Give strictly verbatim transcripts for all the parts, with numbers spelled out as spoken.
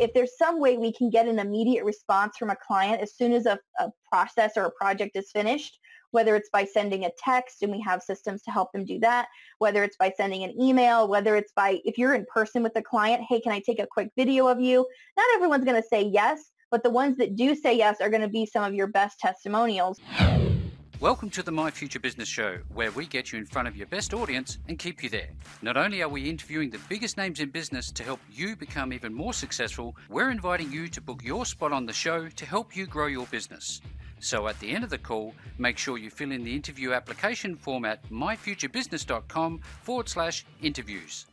if there's some way we can get an immediate response from a client as soon as a, a process or a project is finished, whether it's by sending a text and we have systems to help them do that, whether it's by sending an email, whether it's by, if you're in person with the client, hey, can I take a quick video of you? Not everyone's going to say yes, but the ones that do say yes are going to be some of your best testimonials. Welcome to the My Future Business Show, where we get you in front of your best audience and keep you there. Not only are we interviewing the biggest names in business to help you become even more successful, we're inviting you to book your spot on the show to help you grow your business. So at the end of the call, make sure you fill in the interview application form at myfuturebusiness.com forward slash interviews.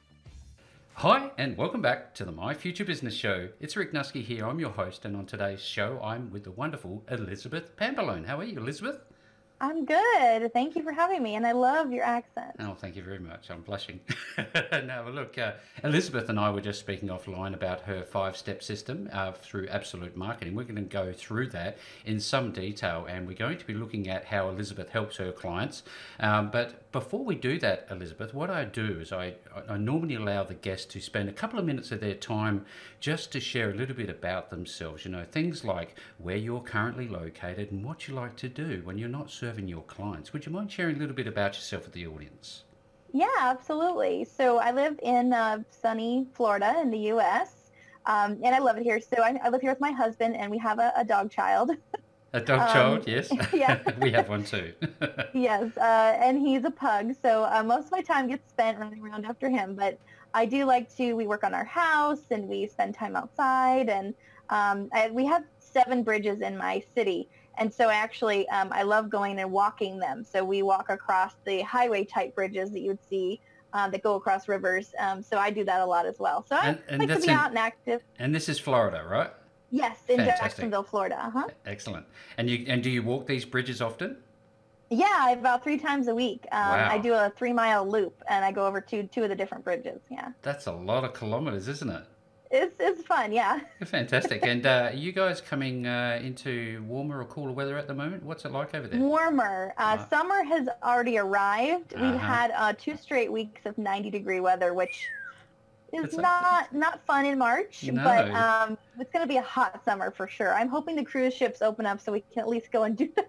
Hi, and welcome back to the My Future Business Show. It's Rick Nuske here. I'm your host, and on today's show, I'm with the wonderful Elizabeth Pambalone. How are you, Elizabeth? I'm good. Thank you for having me, and I love your accent. Oh, thank you very much. I'm blushing. Now, look, uh, Elizabeth and I were just speaking offline about her five-step system uh, through Absolute Marketing. We're going to go through that in some detail, and we're going to be looking at how Elizabeth helps her clients. Um, but before we do that, Elizabeth, what I do is I, I normally allow the guests to spend a couple of minutes of their time just to share a little bit about themselves. You know, things like where you're currently located and what you like to do when you're not serving your clients. Would you mind sharing a little bit about yourself with the audience? Yeah, absolutely. So I live in uh, sunny Florida in the U S, um, and I love it here. So I, I live here with my husband, and we have a, a dog child. A dog um, child, yes. Yeah. We have one too. Yes, uh, and he's a pug, so uh, most of my time gets spent running around after him. But I do like to, we work on our house, and we spend time outside, and um, I, we have seven bridges in my city. And so actually, um, I love going and walking them. So we walk across the highway type bridges that you would see uh, that go across rivers. Um, so I do that a lot as well. So I and, and like to be in, out and active. And this is Florida, right? Yes, in Fantastic. Jacksonville, Florida. Uh-huh. Excellent. And you and do you walk these bridges often? Yeah, about three times a week. Um, wow. I do a three mile loop, and I go over two two of the different bridges. Yeah. That's a lot of kilometers, isn't it? It's it's fun, yeah. Fantastic. And uh, are you guys coming uh, into warmer or cooler weather at the moment? What's it like over there? Warmer. Uh, uh, summer has already arrived. Uh-huh. We've had uh, two straight weeks of ninety degree weather, which is It's not not fun in March, No. but um, it's going to be a hot summer for sure. I'm hoping the cruise ships open up so we can at least go and do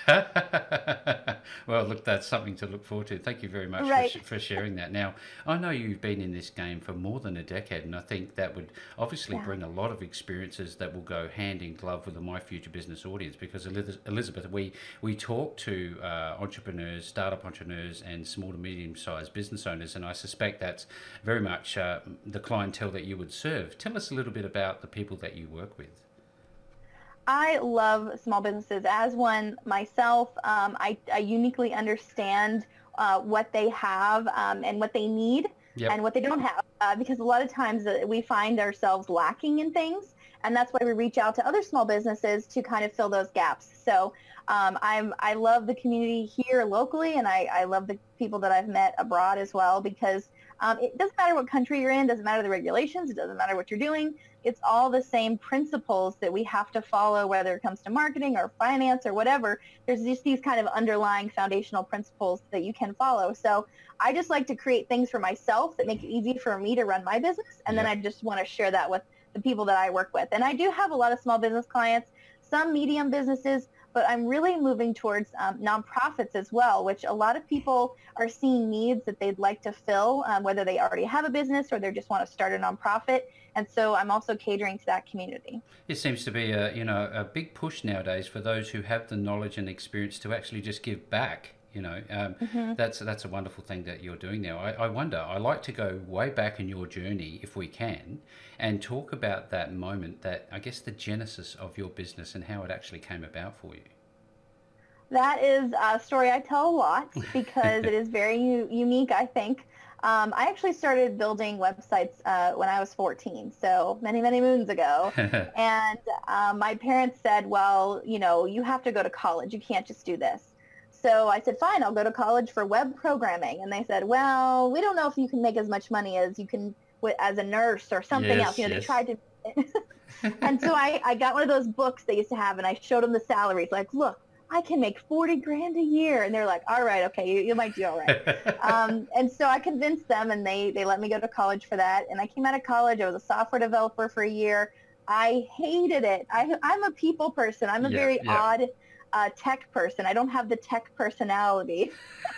that. Well, look, that's something to look forward to. Thank you very much Right. for, for sharing that. Now, I know you've been in this game for more than a decade, and I think that would obviously Yeah. bring a lot of experiences that will go hand in glove with the My Future Business audience, because Eliz- Elizabeth, we, we talk to uh, entrepreneurs, startup entrepreneurs, and small to medium-sized business owners, and I suspect that's very much uh, the clientele that you would serve. Tell us a little bit about the people that you work with. I love small businesses. As one myself, um, I, I uniquely understand uh, what they have um, and what they need Yep. and what they don't have, uh, because a lot of times uh, we find ourselves lacking in things, and that's why we reach out to other small businesses to kind of fill those gaps. So um, I'm I love the community here locally, and I, I love the people that I've met abroad as well, because um, it doesn't matter what country you're in, doesn't matter the regulations, it doesn't matter what you're doing. It's all the same principles that we have to follow, whether it comes to marketing or finance or whatever. There's just these kind of underlying foundational principles that you can follow. So I just like to create things for myself that make it easy for me to run my business, and Yeah. then I just want to share that with the people that I work with. And I do have a lot of small business clients, some medium businesses, but I'm really moving towards um, nonprofits as well, which a lot of people are seeing needs that they'd like to fill, um, whether they already have a business or they just want to start a nonprofit. And so I'm also catering to that community. It seems to be a you know a big push nowadays for those who have the knowledge and experience to actually just give back. You know, um, Mm-hmm. that's that's a wonderful thing that you're doing now. I, I wonder. I like to go way back in your journey, if we can, and talk about that moment, that I guess the genesis of your business and how it actually came about for you. That is a story I tell a lot because it is very u- unique, I think. Um, I actually started building websites uh, when I was fourteen, so many, many moons ago. And um, my parents said, well, you know, you have to go to college. You can't just do this. So I said, fine, I'll go to college for web programming. And they said, well, we don't know if you can make as much money as you can w- as a nurse or something Yes, else. You know, yes. they tried to. And so I, I got one of those books they used to have, and I showed them the salaries. Like, look, I can make forty grand a year. And they're like, all right, okay, you, you might do all right. um, and so I convinced them, and they, they let me go to college for that. And I came out of college. I was a software developer for a year. I hated it. I, I'm a people person. I'm a Yeah, very yeah. odd uh, tech person. I don't have the tech personality.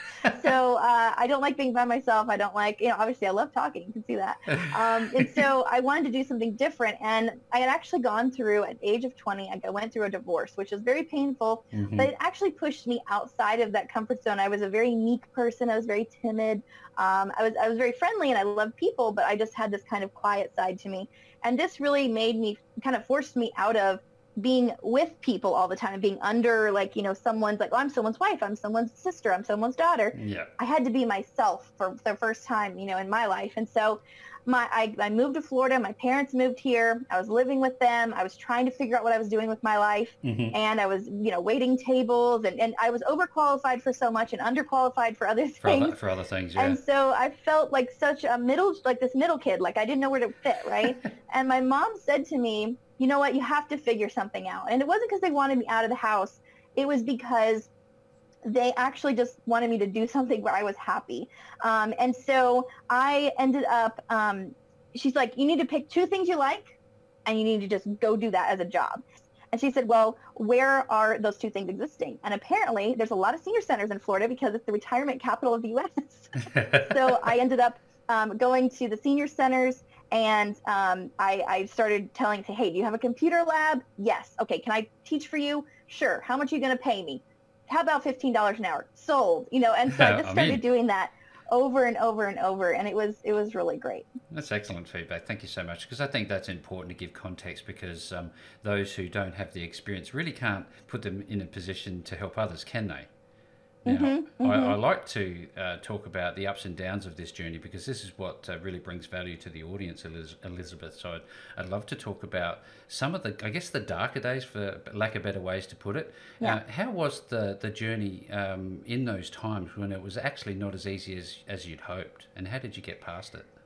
So uh, I don't like being by myself. I don't like, you know, obviously I love talking. You can see that. Um, and so I wanted to do something different. And I had actually gone through, at the age of twenty, I went through a divorce, which was very painful, Mm-hmm. but it actually pushed me outside of that comfort zone. I was a very meek person. I was very timid. Um, I was I was very friendly and I loved people, but I just had this kind of quiet side to me. And this really made me, kind of forced me out of being with people all the time, being under, like, you know, someone's like, oh, I'm someone's wife, I'm someone's sister, I'm someone's daughter. Yeah. I had to be myself for the first time, you know, in my life. And so my, I, I moved to Florida. My parents moved here. I was living with them. I was trying to figure out what I was doing with my life. Mm-hmm. And I was, you know, waiting tables, and, and I was overqualified for so much and underqualified for other For things. other, for other things, yeah. And so I felt like such a middle, like this middle kid, like I didn't know where to fit, right? And my mom said to me, you know what, you have to figure something out. And it wasn't because they wanted me out of the house. It was because they actually just wanted me to do something where I was happy. Um, and so I ended up, um, she's like, you need to pick two things you like, and you need to just go do that as a job. And she said, well, where are those two things existing? And apparently there's a lot of senior centers in Florida because it's the retirement capital of the U S So I ended up um, going to the senior centers, and um, I, I started telling, say, hey, do you have a computer lab? Yes. Okay, can I teach for you? Sure. How much are you going to pay me? How about fifteen dollars an hour? Sold. You know, and so I just started I mean, doing that over and over and over, and it was it was really great. That's excellent feedback. Thank you so much, because I think that's important to give context, because um, those who don't have the experience really can't put them in a position to help others, can they? Now, mm-hmm, mm-hmm. I, I like to uh, talk about the ups and downs of this journey, because this is what uh, really brings value to the audience, Eliz- Elizabeth. So I'd, I'd love to talk about some of the, I guess, the darker days, for lack of better ways to put it. Yeah. Uh, how was the, the journey um, in those times when it was actually not as easy as, as you'd hoped? And how did you get past it?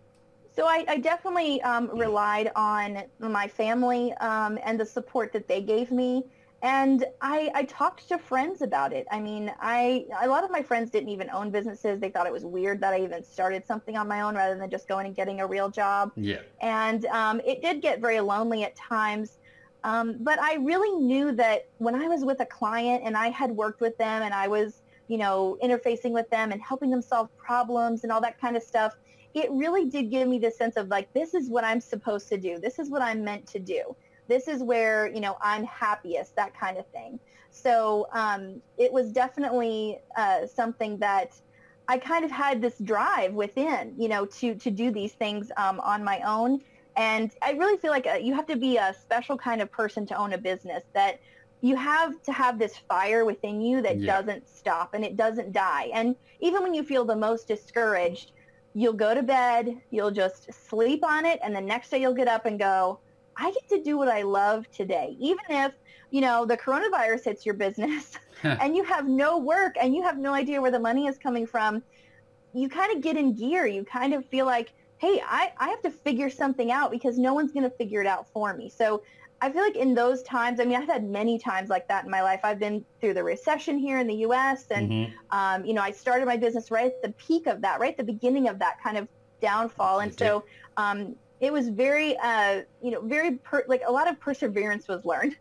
So I, I definitely um, relied on my family um, and the support that they gave me. And I, I talked to friends about it. I mean, I a lot of my friends didn't even own businesses. They thought it was weird that I even started something on my own rather than just going and getting a real job. Yeah. And um, it did get very lonely at times. Um, but I really knew that when I was with a client and I had worked with them and I was, you know, interfacing with them and helping them solve problems and all that kind of stuff, it really did give me this sense of like, this is what I'm supposed to do. This is what I'm meant to do. This is where, you know, I'm happiest, that kind of thing. So um, it was definitely uh, something that I kind of had this drive within, you know, to, to do these things um, on my own. And I really feel like a, you have to be a special kind of person to own a business, that you have to have this fire within you that yeah. doesn't stop and it doesn't die. And even when you feel the most discouraged, you'll go to bed, you'll just sleep on it, and the next day you'll get up and go, I get to do what I love today. Even if, you know, the coronavirus hits your business and you have no work and you have no idea where the money is coming from, you kind of get in gear. You kind of feel like, hey, I, I have to figure something out because no one's going to figure it out for me. So I feel like in those times, I mean, I've had many times like that in my life. I've been through the recession here in the U S and, mm-hmm. um, you know, I started my business right at the peak of that, right at the beginning of that kind of downfall. And so um, it was very, uh, you know, very, per- like a lot of perseverance was learned.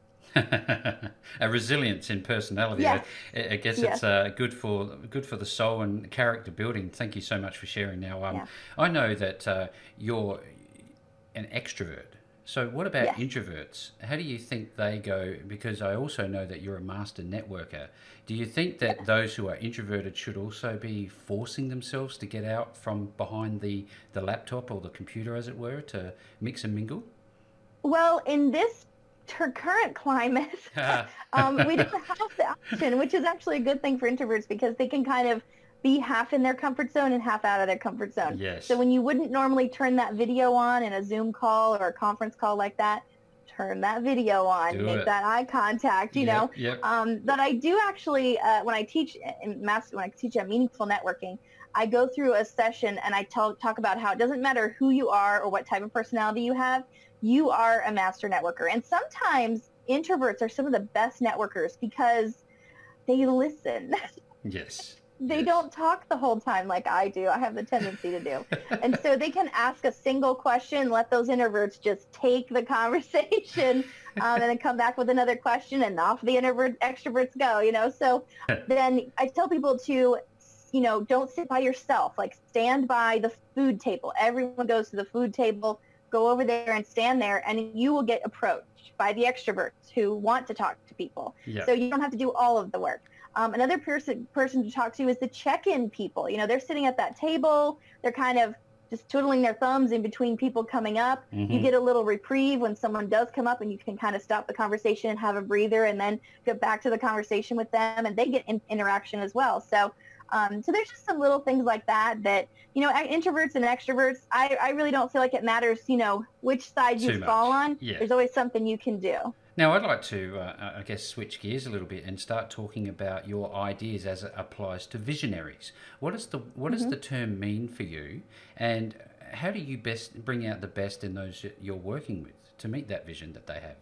A resilience in personality. Yes. I, I guess yes. it's uh, good for good for the soul and character building. Thank you so much for sharing. Now, um, yeah. I know that uh, you're an extrovert. So what about yes. introverts? How do you think they go? Because I also know that you're a master networker. Do you think that yes. those who are introverted should also be forcing themselves to get out from behind the, the laptop or the computer, as it were, to mix and mingle? Well, in this current climate, um, we don't have the option, which is actually a good thing for introverts because they can kind of be half in their comfort zone and half out of their comfort zone. Yes. So when you wouldn't normally turn that video on in a Zoom call or a conference call like that, turn that video on, do make it. that eye contact, you yep, know. Yep. Um, but I do actually, uh, when I teach in master, when I teach at Meaningful Networking, I go through a session and I tell, talk about how it doesn't matter who you are or what type of personality you have, you are a master networker. And sometimes introverts are some of the best networkers because they listen. Yes. they Yes. don't talk the whole time like I do. I have the tendency to do. And so they can ask a single question, let those introverts just take the conversation, um, and then come back with another question, and off the introvert extroverts go, you know. So then I tell people to, you know, don't sit by yourself. Like, stand by the food table. Everyone goes to the food table. Go over there and stand there, and you will get approached by the extroverts who want to talk to people. Yeah. So you don't have to do all of the work. Um, another person person to talk to is the check-in people. You know, they're sitting at that table. They're kind of just twiddling their thumbs in between people coming up. Mm-hmm. You get a little reprieve when someone does come up, and you can kind of stop the conversation and have a breather, and then get back to the conversation with them, and they get in- interaction as well. So Um, so there's just some little things like that that, you know, introverts and extroverts, I, I really don't feel like it matters, you know, which side you Too much. fall on. Yeah. There's always something you can do. Now, I'd like to, uh, I guess, switch gears a little bit and start talking about your ideas as it applies to visionaries. What is the what Mm-hmm. does the term mean for you, and how do you best bring out the best in those you're working with to meet that vision that they have?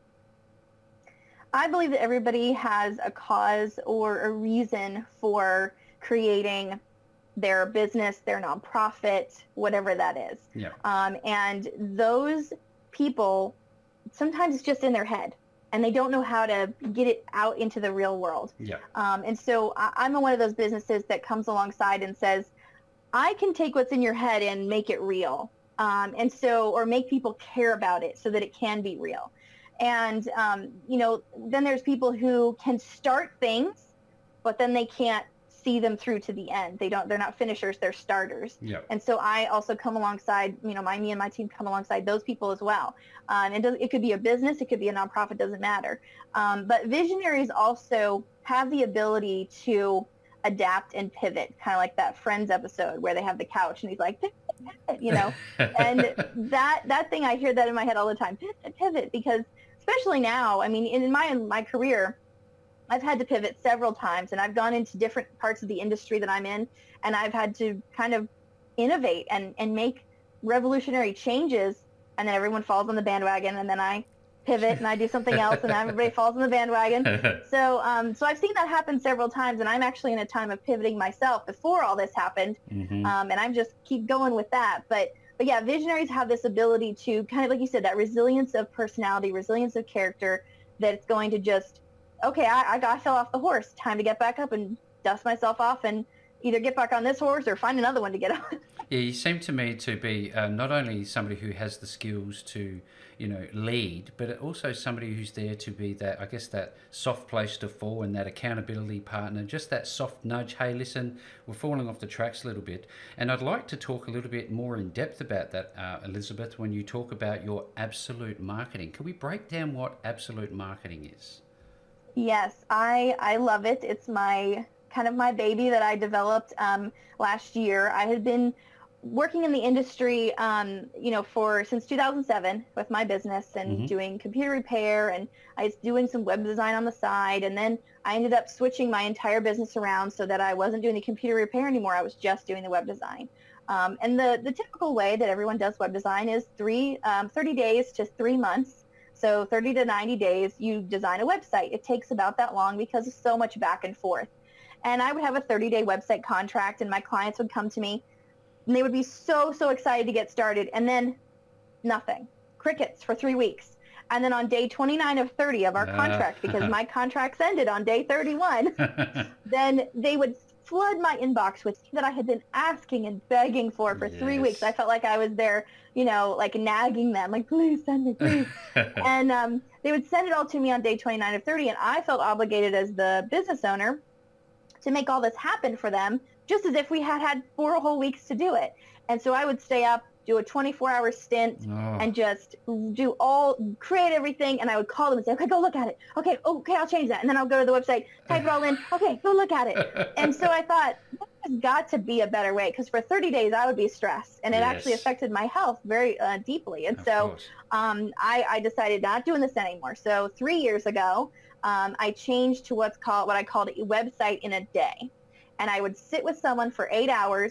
I believe that everybody has a cause or a reason for creating their business, their nonprofit, whatever that is. Yeah. Um, and those people, sometimes it's just in their head, and they don't know how to get it out into the real world. Yeah. Um, and so I, I'm one of those businesses that comes alongside and says, I can take what's in your head and make it real. Um, and so, or make people care about it so that it can be real. And, um, you know, then there's people who can start things, but then they can't see them through to the end. They don't, they're not finishers, they're starters. Yeah. And so I also come alongside, you know, my, me and my team come alongside those people as well. Um, and it could be a business, it could be a nonprofit, doesn't matter. Um, but visionaries also have the ability to adapt and pivot, kind of like that Friends episode where they have the couch and he's like, pivot, pivot, you know, and that, that thing, I hear that in my head all the time, pivot, pivot, because especially now, I mean, in my, in my career, I've had to pivot several times, and I've gone into different parts of the industry that I'm in, and I've had to kind of innovate and, and make revolutionary changes, and then everyone falls on the bandwagon, and then I pivot and I do something else, and everybody falls on the bandwagon. So, um, so I've seen that happen several times, and I'm actually in a time of pivoting myself before all this happened, Mm-hmm. um, and I'm just keep going with that. But, but yeah, visionaries have this ability to kind of, like you said, that resilience of personality, resilience of character, that it's going to just, okay, I, I, got, I fell off the horse. Time to get back up and dust myself off and either get back on this horse or find another one to get on. Yeah, you seem to me to be uh, not only somebody who has the skills to, you know, lead, but also somebody who's there to be that, I guess, that soft place to fall and that accountability partner, just that soft nudge. Hey, listen, we're falling off the tracks a little bit. And I'd like to talk a little bit more in depth about that, uh, Elizabeth, when you talk about your absolute marketing. Can we break down what absolute marketing is? Yes, I, I love it. It's my kind of my baby that I developed um, last year. I had been working in the industry, um, you know, for since two thousand seven with my business and Mm-hmm. doing computer repair, and I was doing some web design on the side. And then I ended up switching my entire business around so that I wasn't doing the computer repair anymore. I was just doing the web design. Um, and the, the typical way that everyone does web design is three, um, thirty days to three months. So thirty to ninety days, you design a website. It takes about that long because of so much back and forth. And I would have a thirty-day website contract, and my clients would come to me, and they would be so, so excited to get started. And then nothing. Crickets for three weeks. And then on day twenty-nine of thirty of our Uh. contract, because my contracts ended on day thirty-one, then they would flood my inbox with things that I had been asking and begging for for three Yes. weeks. I felt like I was there, you know, like nagging them, like, please send me, please. And um, they would send it all to me on day twenty-nine of thirty, and I felt obligated as the business owner to make all this happen for them, just as if we had had four whole weeks to do it. And so I would stay up, do a twenty-four hour stint, Oh. and just do all, create everything, and I would call them and say, okay, go look at it. Okay, okay, I'll change that. And then I'll go to the website, type it all in. Okay, go look at it. And so I thought, there's got to be a better way, because for thirty days I would be stressed, and it Yes. actually affected my health very uh, deeply. And Of so course. um, I, I decided not doing this anymore. So three years ago, um, I changed to what's called what I called a website in a day, and I would sit with someone for eight hours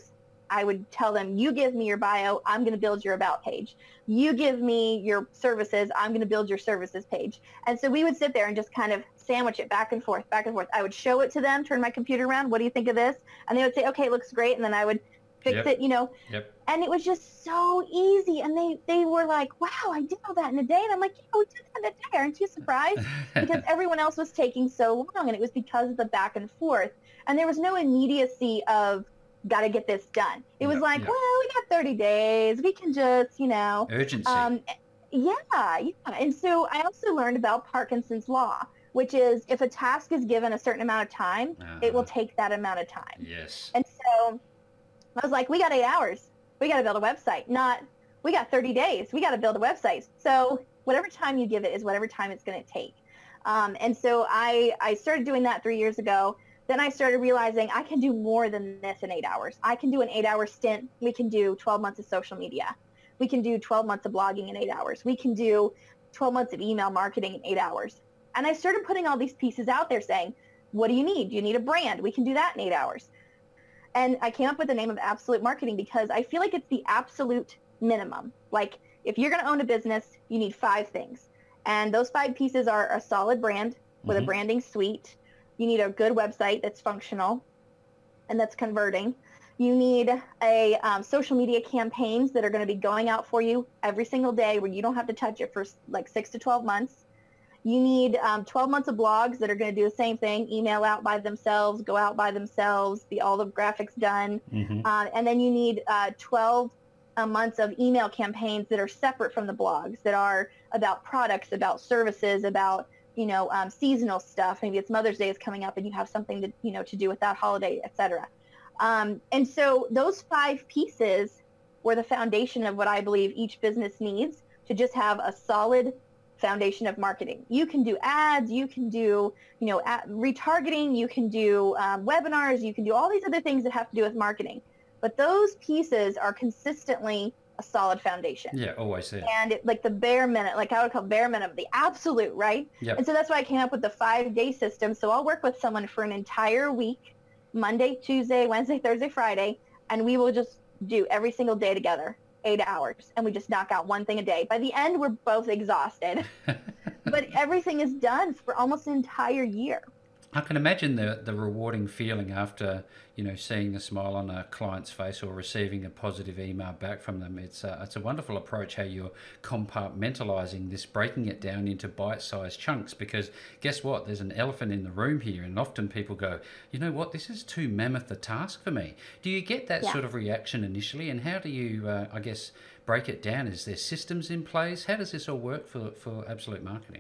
I would tell them, you give me your bio, I'm going to build your about page. You give me your services, I'm going to build your services page. And so we would sit there and just kind of sandwich it back and forth, back and forth. I would show it to them, turn my computer around. What do you think of this? And they would say, okay, it looks great. And then I would fix yep. it, you know. Yep. And it was just so easy. And they, they were like, wow, I did all that in a day. And I'm like, yeah, we did that in a day. Aren't you surprised? Because everyone else was taking so long. And it was because of the back and forth. And there was no immediacy of, got to get this done. It was yep, like, yep. well, we got thirty days. We can just, you know. Urgency. Um, yeah, yeah. And so I also learned about Parkinson's law, which is if a task is given a certain amount of time, uh-huh. it will take that amount of time. Yes. And so I was like, we got eight hours. We got to build a website. Not, we got thirty days. We got to build a website. So whatever time you give it is whatever time it's going to take. Um, and so I, I started doing that three years ago. Then I started realizing I can do more than this in eight hours. I can do an eight-hour stint. We can do twelve months of social media. We can do twelve months of blogging in eight hours. We can do twelve months of email marketing in eight hours. And I started putting all these pieces out there saying, what do you need? Do you need a brand? We can do that in eight hours. And I came up with the name of Absolute Marketing because I feel like it's the absolute minimum. Like if you're going to own a business, you need five things. And those five pieces are a solid brand with mm-hmm. a branding suite. You need a good website that's functional and that's converting. You need a um, social media campaigns that are going to be going out for you every single day where you don't have to touch it for like six to twelve months. You need um, twelve months of blogs that are going to do the same thing, email out by themselves, go out by themselves, be all the graphics done. Mm-hmm. Uh, and then you need uh, twelve uh, months of email campaigns that are separate from the blogs, that are about products, about services, about you know, um, seasonal stuff. Maybe it's Mother's Day is coming up and you have something to, you know, to do with that holiday, et cetera. Um, and so those five pieces were the foundation of what I believe each business needs to just have a solid foundation of marketing. You can do ads, you can do, you know, ad- retargeting, you can do um, webinars, you can do all these other things that have to do with marketing. But those pieces are consistently a solid foundation. Yeah, always there. And it, like the bare minute, like I would call bare minimum, the absolute, right? Yep. And so that's why I came up with the five-day system. So I'll work with someone for an entire week, Monday, Tuesday, Wednesday, Thursday, Friday, and we will just do every single day together, eight hours, and we just knock out one thing a day. By the end, we're both exhausted, but everything is done for almost an entire year. I can imagine the the rewarding feeling after, you know, seeing a smile on a client's face or receiving a positive email back from them. It's a, it's a wonderful approach how you're compartmentalizing this, breaking it down into bite-sized chunks, because guess what? There's an elephant in the room here, and often people go, you know what, this is too mammoth a task for me. Do you get that yeah. sort of reaction initially, and how do you, uh, I guess, break it down? Is there systems in place? How does this all work for, for Absolute Marketing?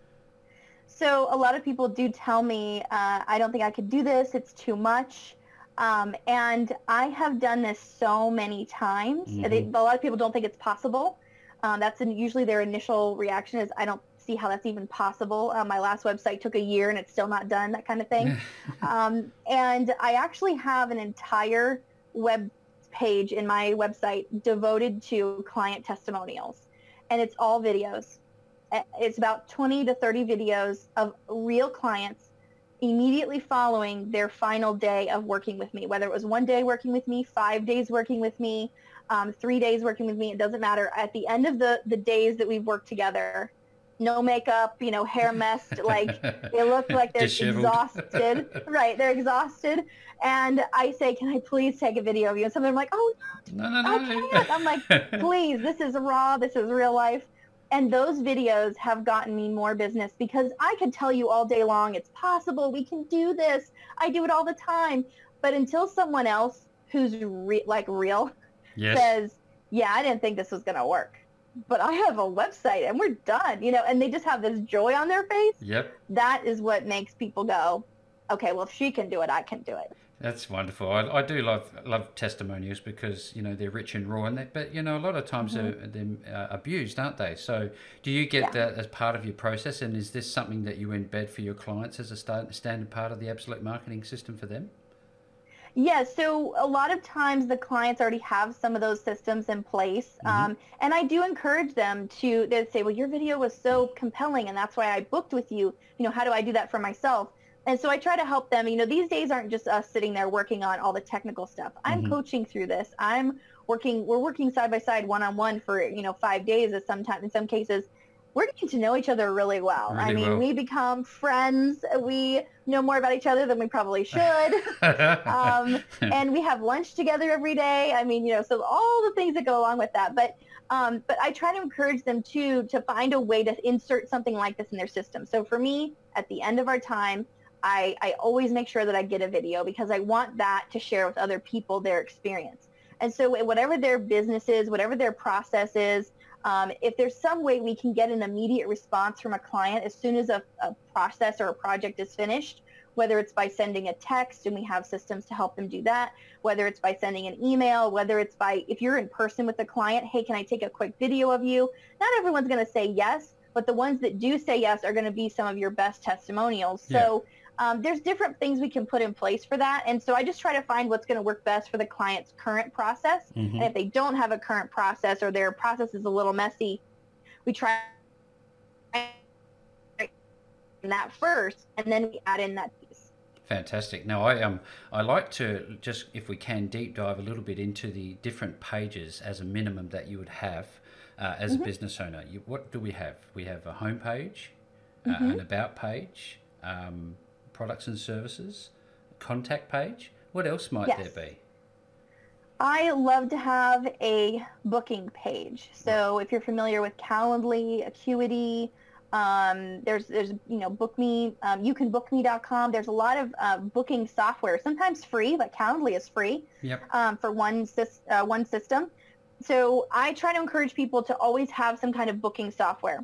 So a lot of people do tell me, uh, I don't think I could do this, it's too much. Um, and I have done this so many times. Mm-hmm. They, a lot of people don't think it's possible. Um, that's an, usually their initial reaction is, I don't see how that's even possible. Uh, my last website took a year and it's still not done, that kind of thing. um, and I actually have an entire web page in my website devoted to client testimonials. And it's all videos. It's about twenty to thirty videos of real clients immediately following their final day of working with me, whether it was one day working with me, five days working with me, um, three days working with me, it doesn't matter. At the end of the, the days that we've worked together, no makeup, you know, hair messed, like they look like they're exhausted. Right, they're exhausted. And I say, can I please take a video of you? And some of them are like, oh, no, no, no, I can't. I'm like, please, this is raw, this is real life. And those videos have gotten me more business because I could tell you all day long, it's possible, we can do this. I do it all the time. But until someone else who's re- like real yes. says, yeah, I didn't think this was going to work, but I have a website and we're done, you know, and they just have this joy on their face. Yep. That is what makes people go, okay, well, if she can do it, I can do it. That's wonderful. I, I do love love testimonials because, you know, they're rich and raw, and they, but, you know, a lot of times mm-hmm. they're, they're uh, abused, aren't they? So do you get yeah. that as part of your process, and is this something that you embed for your clients as a start, standard part of the Absolute Marketing system for them? Yeah, so a lot of times the clients already have some of those systems in place, mm-hmm. um, and I do encourage them to, they say, well, your video was so compelling, and that's why I booked with you. You know, how do I do that for myself? And so I try to help them. You know, these days aren't just us sitting there working on all the technical stuff. I'm Mm-hmm. coaching through this. I'm working, we're working side by side, one-on-one for, you know, five days at some time, in some cases. We're getting to know each other really well. Really I mean, well. we become friends. We know more about each other than we probably should. um, and we have lunch together every day. I mean, you know, so all the things that go along with that. But um, but I try to encourage them too to find a way to insert something like this in their system. So for me, at the end of our time, I, I always make sure that I get a video because I want that to share with other people their experience. And so whatever their business is, whatever their process is, um, if there's some way we can get an immediate response from a client as soon as a, a process or a project is finished, whether it's by sending a text, and we have systems to help them do that, whether it's by sending an email, whether it's by, if you're in person with the client, hey, can I take a quick video of you? Not everyone's going to say yes, but the ones that do say yes are going to be some of your best testimonials. Yeah. So um, there's different things we can put in place for that. And so I just try to find what's going to work best for the client's current process. Mm-hmm. And if they don't have a current process or their process is a little messy, we try that first, and then we add in that piece. Fantastic. Now, I um I like to just, if we can, deep dive a little bit into the different pages as a minimum that you would have uh, as mm-hmm. a business owner. You, what do we have? We have a home page, mm-hmm. uh, an about page, um, products and services, a contact page. What else might yes. there be? I love to have a booking page. So if you're familiar with Calendly, Acuity, Um, there's, there's, you know, book me, um, you can book me dot com. There's a lot of uh, booking software, sometimes free, like Calendly is free yep. um, for one, uh, one system. So I try to encourage people to always have some kind of booking software.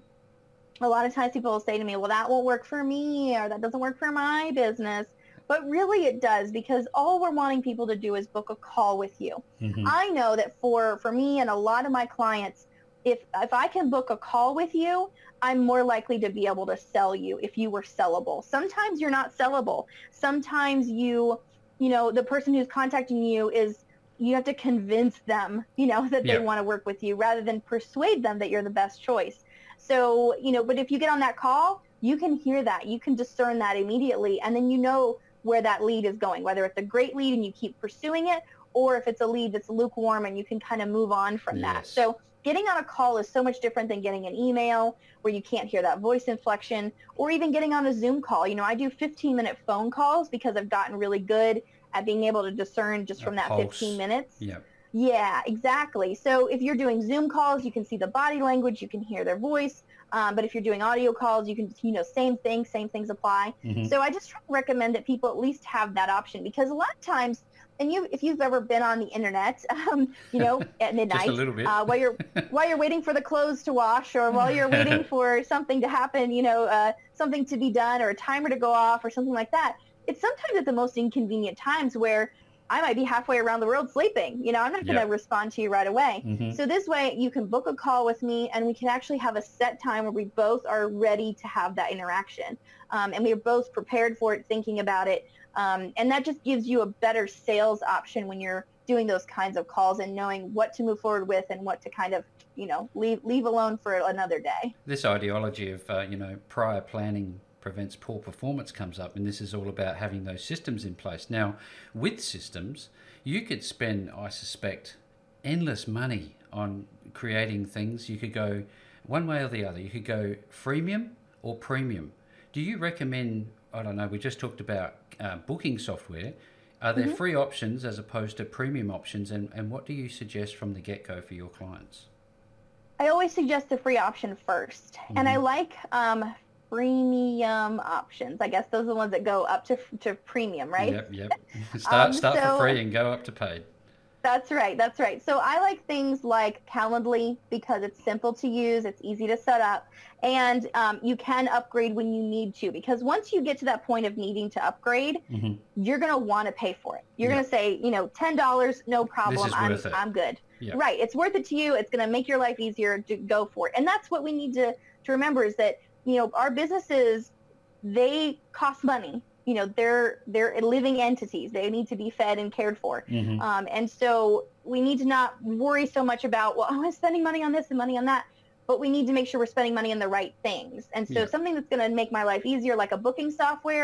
A lot of times people will say to me, well, that won't work for me, or that doesn't work for my business. But really it does, because all we're wanting people to do is book a call with you. Mm-hmm. I know that for, for me and a lot of my clients, if if I can book a call with you, I'm more likely to be able to sell you if you were sellable. Sometimes you're not sellable. Sometimes you, you know, the person who's contacting you is, you have to convince them, you know, that they yeah. want to work with you rather than persuade them that you're the best choice. So, you know, but if you get on that call, you can hear that. You can discern that immediately. And then you know where that lead is going, whether it's a great lead and you keep pursuing it, or if it's a lead that's lukewarm and you can kind of move on from yes. that. So getting on a call is so much different than getting an email where you can't hear that voice inflection, or even getting on a Zoom call. You know, I do fifteen minute phone calls because I've gotten really good at being able to discern just from that fifteen minutes. Yep. Yeah, exactly. So if you're doing Zoom calls, you can see the body language, you can hear their voice. Um, but if you're doing audio calls, you can, you know, same thing, same things apply. Mm-hmm. So I just recommend that people at least have that option, because a lot of times, and you, if you've ever been on the internet, um, you know, at midnight, just a little bit. uh, while you're while you're waiting for the clothes to wash, or while you're waiting for something to happen, you know, uh, something to be done, or a timer to go off, or something like that. It's sometimes at the most inconvenient times where I might be halfway around the world sleeping. You know, I'm not going to yep. respond to you right away. Mm-hmm. So this way you can book a call with me, and we can actually have a set time where we both are ready to have that interaction. Um, and we're both prepared for it, thinking about it. Um, and that just gives you a better sales option when you're doing those kinds of calls, and knowing what to move forward with and what to kind of, you know, leave, leave alone for another day. This ideology of, uh, you know, prior planning prevents poor performance comes up, and this is all about having those systems in place. Now, with systems, you could spend, I suspect, endless money on creating things. You could go one way or the other. You could go freemium or premium. Do you recommend, I don't know, we just talked about uh, booking software. Are there mm-hmm. free options as opposed to premium options, and, and what do you suggest from the get-go for your clients? I always suggest the free option first. Mm-hmm. And I like um, premium options. I guess those are the ones that go up to to premium, right? Yep, yep. Start, um, start so, for free and go up to paid. That's right, that's right. So I like things like Calendly because it's simple to use, it's easy to set up, and um, you can upgrade when you need to, because once you get to that point of needing to upgrade, mm-hmm. you're going to want to pay for it. You're yep. going to say, you know, ten dollars, no problem, this is I'm, worth it. I'm good. Yep. Right, it's worth it to you, it's going to make your life easier, to go for it. And that's what we need to, to remember, is that, you know, our businesses, they cost money. You know, they're they're living entities. They need to be fed and cared for. Mm-hmm. Um, and so we need to not worry so much about, well, oh, I'm spending money on this and money on that. But we need to make sure we're spending money on the right things. And so yeah. something that's going to make my life easier, like a booking software,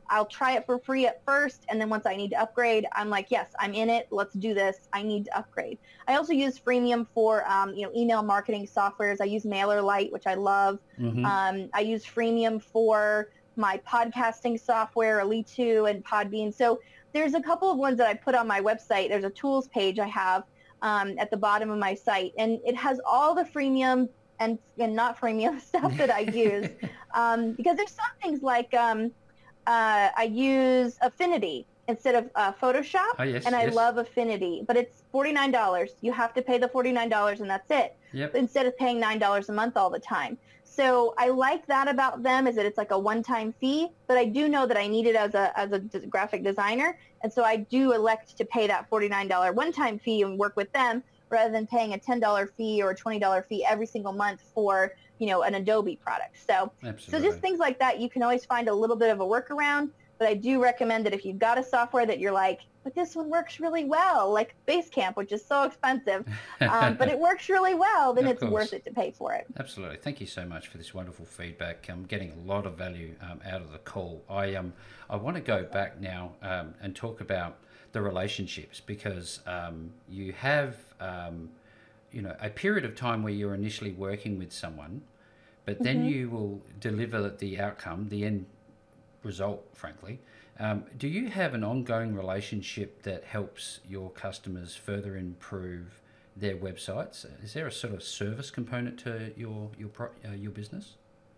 I'll try it for free at first, and then once I need to upgrade, I'm like, yes, I'm in it. Let's do this. I need to upgrade. I also use freemium for um, you know, email marketing softwares. I use MailerLite, which I love. Mm-hmm. Um, I use freemium for my podcasting software, Elite two and Podbean. So there's a couple of ones that I put on my website. There's a tools page I have um, at the bottom of my site, and it has all the freemium and, and not freemium stuff that I use. um, because there's some things like um, uh, I use Affinity instead of uh, Photoshop, oh, yes, and I yes. love Affinity, but it's forty-nine dollars. You have to pay the forty-nine dollars, and that's it. Yep. Instead of paying nine dollars a month all the time. So I like that about them, is that it's like a one-time fee, but I do know that I need it as a as a graphic designer, and so I do elect to pay that forty-nine dollars one-time fee and work with them rather than paying a ten dollars fee or a twenty dollars fee every single month for, you know, an Adobe product. So, Absolutely. so just things like that, you can always find a little bit of a workaround, but I do recommend that if you've got a software that you're like, but this one works really well, like Basecamp, which is so expensive, um, but it works really well, then Of it's course. worth it to pay for it. Absolutely. Thank you so much for this wonderful feedback. I'm getting a lot of value um, out of the call. I um I want to go back now um, and talk about the relationships, because um, you have um, you know, a period of time where you're initially working with someone, but then Mm-hmm. you will deliver the outcome, the end result, frankly. Um, do you have an ongoing relationship that helps your customers further improve their websites? Is there a sort of service component to your your pro, uh, your business?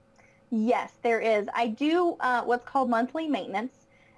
Yes, there is. I do uh, what's called monthly maintenance,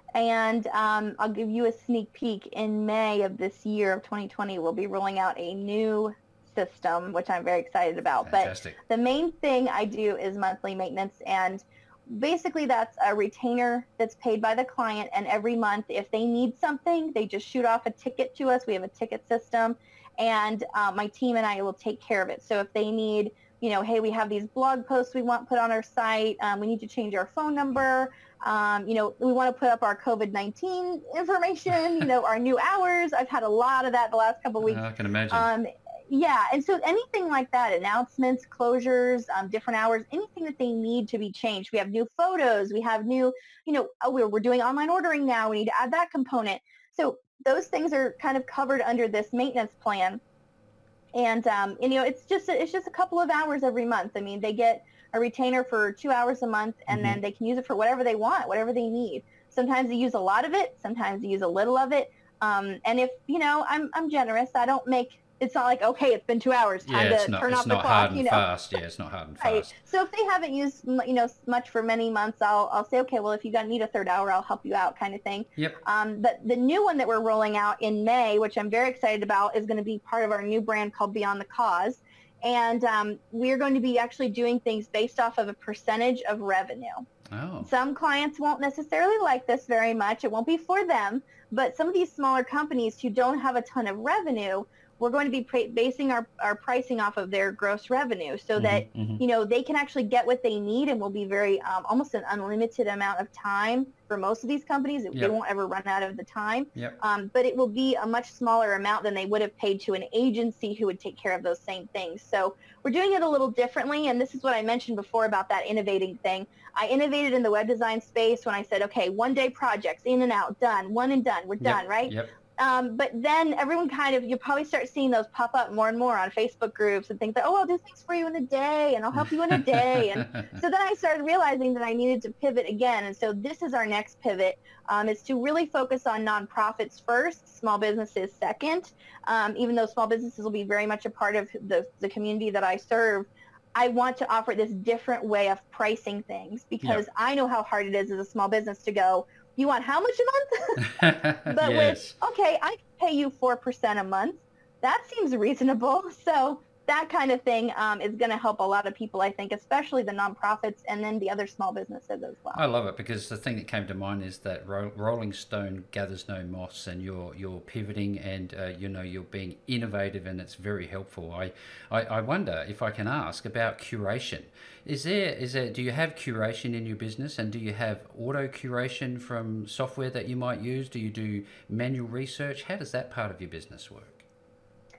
and um, I'll give you a sneak peek. In May of this year of twenty twenty, we'll be rolling out a new system, which I'm very excited about. Fantastic. But the main thing I do is monthly maintenance, and basically that's a retainer that's paid by the client, and every month if they need something, they just shoot off a ticket to us. We have a ticket system, and uh, my team and I will take care of it. So if they need, you know, hey, we have these blog posts we want put on our site, um, we need to change our phone number, um, you know, we want to put up our COVID nineteen information, you know, our new hours. I've had a lot of that the last couple of weeks. I can imagine. Um, yeah, and so anything like that, announcements, closures, um, different hours, anything that they need to be changed. We have new photos, we have new, you know, oh, we're, we're doing online ordering now, we need to add that component. So those things are kind of covered under this maintenance plan. And, um, and you know, it's just, it's just a couple of hours every month. I mean, they get a retainer for two hours a month, and mm-hmm. then they can use it for whatever they want, whatever they need. Sometimes they use a lot of it, sometimes they use a little of it. Um, and if, you know, I'm, I'm generous, I don't make, it's not like, okay, it's been two hours, time yeah, it's to not, turn it's off not the clock, hard and you know. fast. Yeah, it's not hard and Right. fast. So if they haven't used, you know, much for many months, I'll, I'll say, okay, well, if you got need a third hour, I'll help you out, kind of thing. Yep. Um, but the new one that we're rolling out in May, which I'm very excited about, is going to be part of our new brand called Beyond the Cause. And um, we're going to be actually doing things based off of a percentage of revenue. Oh. Some clients won't necessarily like this very much. It won't be for them. But some of these smaller companies who don't have a ton of revenue, we're going to be pra- basing our, our pricing off of their gross revenue, so mm-hmm, that, mm-hmm. you know, they can actually get what they need, and will be very, um, almost an unlimited amount of time for most of these companies. Yep. They won't ever run out of the time. Yep. Um, but it will be a much smaller amount than they would have paid to an agency who would take care of those same things. So we're doing it a little differently, and this is what I mentioned before about that innovating thing. I innovated in the web design space when I said, okay, one day projects, in and out, done, one and done, we're done, yep. right? Yep. Um, but then everyone kind of, you'll probably start seeing those pop up more and more on Facebook groups and think that, oh, I'll do things for you in a day, and I'll help you in a day. And so then I started realizing that I needed to pivot again. And so this is our next pivot, um, is to really focus on nonprofits first, small businesses second. Um, even though small businesses will be very much a part of the, the community that I serve, I want to offer this different way of pricing things, because yep. I know how hard it is as a small business to go, you want how much a month? But yes. with, okay, I can pay you four percent a month. That seems reasonable. So that kind of thing um, is going to help a lot of people, I think, especially the nonprofits and then the other small businesses as well. I love it, because the thing that came to mind is that ro- rolling stone gathers no moss, and you're you're pivoting, and uh, you know, you're being innovative, and it's very helpful. I, I, I wonder if I can ask about curation. Is there is there do you have curation in your business, and do you have auto curation from software that you might use? Do you do manual research? How does that part of your business work?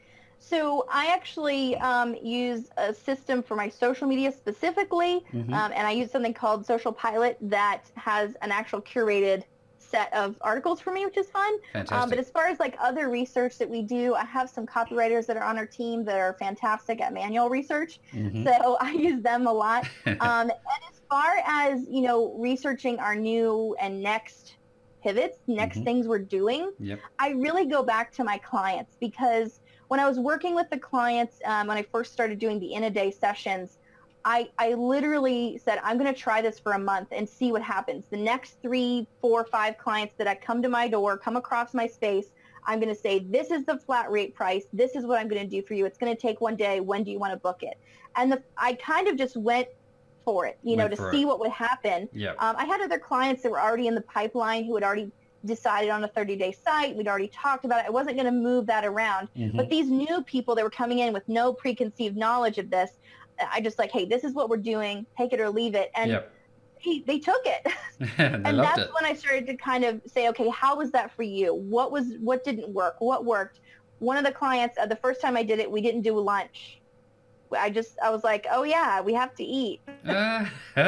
So I actually um, use a system for my social media specifically, Mm-hmm. um, and I use something called Social Pilot that has an actual curated set of articles for me, which is fun. Fantastic. Um, but as far as like other research that we do, I have some copywriters that are on our team that are fantastic at manual research. Mm-hmm. So I use them a lot. Um, and as far as, you know, researching our new and next pivots, next Mm-hmm. things we're doing, Yep. I really go back to my clients, because when I was working with the clients, um, when I first started doing the in-a-day sessions, I, I literally said, I'm going to try this for a month and see what happens. The next three, four, five clients that I come to my door, come across my space, I'm going to say, this is the flat rate price. This is what I'm going to do for you. It's going to take one day. When do you want to book it? And the, I kind of just went for it, you know, Went to for see it. what would happen. Yep. Um, I had other clients that were already in the pipeline who had already decided on a thirty-day site. We'd already talked about it. I wasn't going to move that around. Mm-hmm. But these new people that were coming in with no preconceived knowledge of this, I just like, hey, this is what we're doing. Take it or leave it. And Yep. they, they took it. They and loved that's it. when I started to kind of say, okay, how was that for you? What was what didn't work? What worked? One of the clients, uh, the first time I did it, we didn't do lunch. I just, I was like, oh yeah, we have to eat. Uh,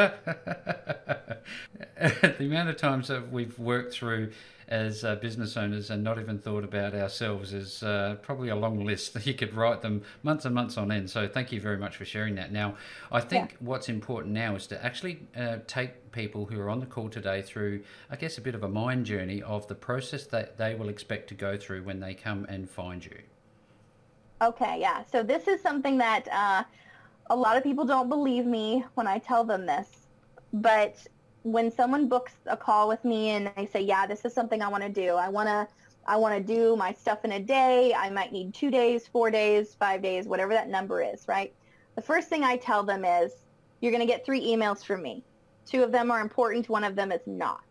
the amount of times that we've worked through as uh, business owners and not even thought about ourselves is uh, probably a long list. You could write them months and months on end. So thank you very much for sharing that. Now, I think Yeah. what's important now is to actually uh, take people who are on the call today through, I guess, a bit of a mind journey of the process that they will expect to go through when they come and find you. Okay, yeah. So this is something that uh, a lot of people don't believe me when I tell them this. But when someone books a call with me and they say, yeah, this is something I want to do. I want to I want to do my stuff in a day. I might need two days, four days, five days, whatever that number is, right? The first thing I tell them is, you're going to get three emails from me. Two of them are important. One of them is not.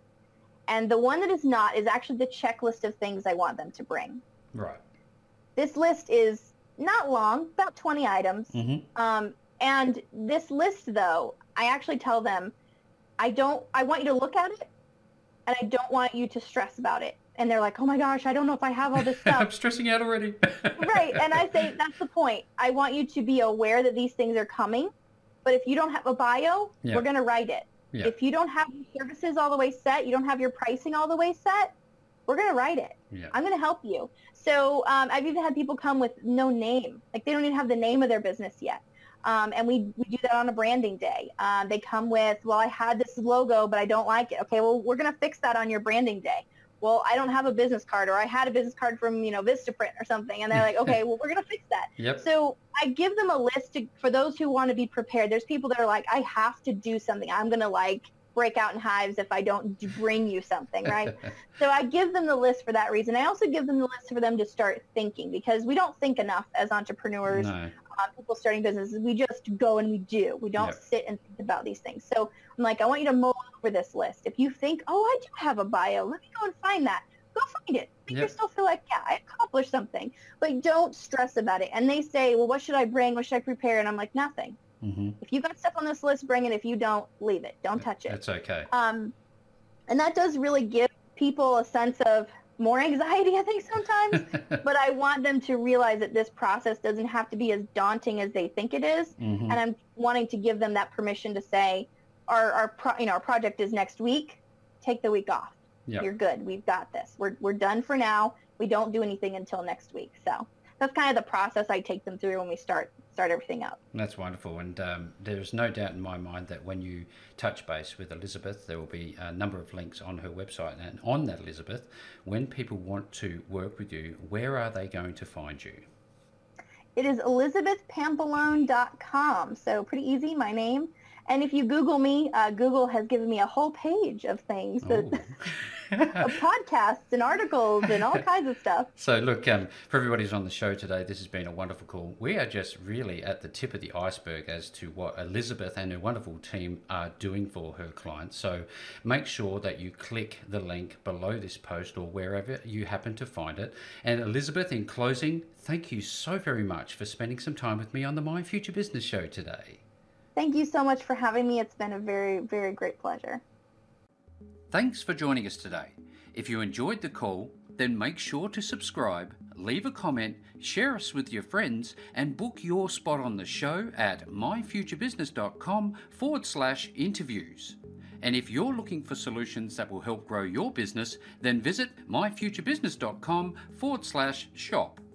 And the one that is not is actually the checklist of things I want them to bring. Right. This list is not long, about twenty items. Mm-hmm. Um, and this list, though, I actually tell them, I don't, I want you to look at it, and I don't want you to stress about it. And they're like, oh my gosh, I don't know if I have all this stuff. I'm stressing out already. Right. And I say, that's the point. I want you to be aware that these things are coming. But if you don't have a bio, Yeah. we're going to write it. Yeah. If you don't have your services all the way set, you don't have your pricing all the way set, we're going to write it. Yeah. I'm going to help you. So um, I've even had people come with no name. Like they don't even have the name of their business yet. Um, and we, we do that on a branding day. Um, they come with, well, I had this logo, but I don't like it. Okay, well, we're going to fix that on your branding day. Well, I don't have a business card, or I had a business card from, you know, Vistaprint or something. And they're like, okay, well, we're going to fix that. Yep. So I give them a list to, for those who want to be prepared. There's people that are like, I have to do something. I'm going to like break out in hives if I don't bring you something, right? So I give them the list for that reason. I also give them the list for them to start thinking, because we don't think enough as entrepreneurs, No. um, people starting businesses. We just go and we do. We don't Yep. sit and think about these things. So I'm like, I want you to mull over this list. If you think, oh, I do have a bio, let me go and find that. Go find it. Make Yep. yourself feel like, yeah, I accomplished something. But don't stress about it. And they say, well, what should I bring? What should I prepare? And I'm like, nothing. Mm-hmm. If you got stuff on this list, bring it. If you don't, leave it. Don't touch it. That's okay. Um, and that does really give people a sense of more anxiety, I think, sometimes. But I want them to realize that this process doesn't have to be as daunting as they think it is. Mm-hmm. And I'm wanting to give them that permission to say, our, our pro, you know, our project is next week. Take the week off. Yep. You're good. We've got this. We're we're done for now. We don't do anything until next week. So that's kind of the process I take them through when we start start everything up. That's wonderful. And um, there's no doubt in my mind that when you touch base with Elizabeth, there will be a number of links on her website. And on that, Elizabeth, when people want to work with you, where are they going to find you? It is elizabeth pampalone dot com. So pretty easy, my name. And if you Google me, uh, Google has given me a whole page of things, that, of podcasts and articles and all kinds of stuff. So look, um, for everybody who's on the show today, this has been a wonderful call. We are just really at the tip of the iceberg as to what Elizabeth and her wonderful team are doing for her clients. So make sure that you click the link below this post or wherever you happen to find it. And Elizabeth, in closing, thank you so very much for spending some time with me on the My Future Business Show today. Thank you so much for having me. It's been a very, very great pleasure. Thanks for joining us today. If you enjoyed the call, Then make sure to subscribe, leave a comment, share us with your friends, and book your spot on the show at myfuturebusiness.com forward slash interviews. And if you're looking for solutions that will help grow your business, then visit myfuturebusiness.com forward slash shop.